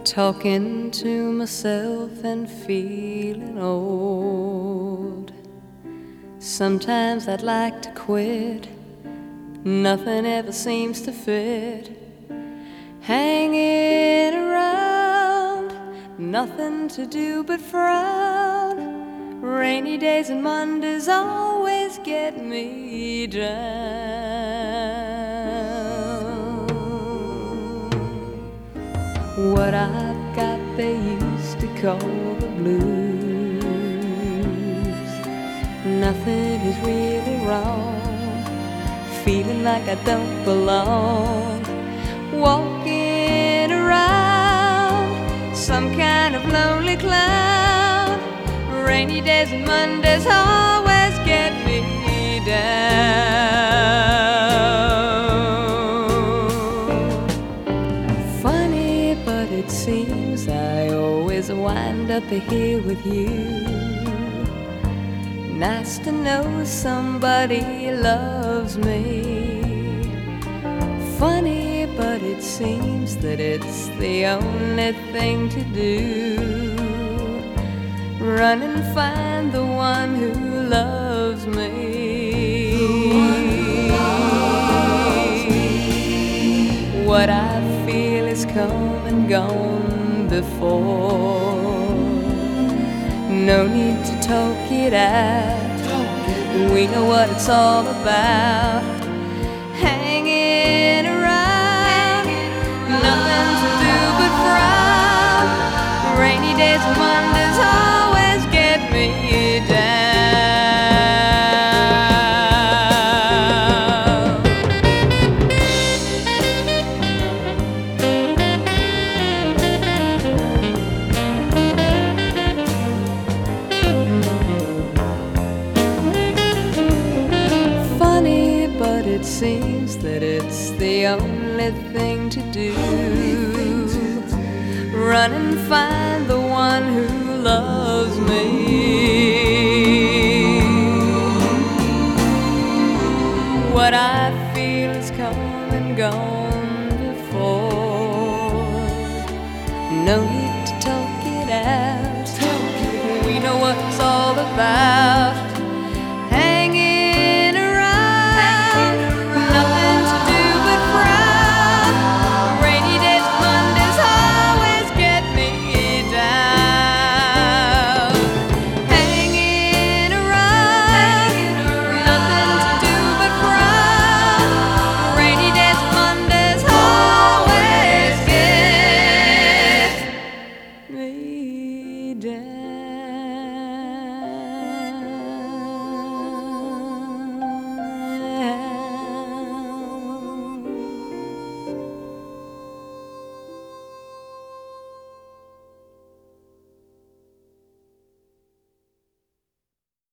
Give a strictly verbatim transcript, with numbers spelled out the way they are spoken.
Talking to myself and feeling old. Sometimes I'd like to quit, nothing ever seems to fit. Hanging around, nothing to do but frown. Rainy days and Mondays always get me down. What I've got they used to call the blues. Nothing is really wrong, feeling like I don't belong. Walking around, some kind of lonely clown. Rainy days and Mondays always get me down. Funny, but it seems I always wind up here with you. Nice to know somebody loves me. Funny, but it seems that it's the only thing to do. Run and find the one who loves me. What I feel is come and gone before. No need to talk it out, we know what it's all about. Hanging around, nothing to do but frown. Rainy days and Mondays always get me down. Funny, but it seems that it's the only thing to do. Run and find the one who loves me. What I feel is come and gone before. No need to talk it out, we know what it's all about. Hanging around, nothing to do but frown. Rainy days, Mondays always get me down. Hanging around, nothing to do but frown. Rainy days, Mondays always get me down.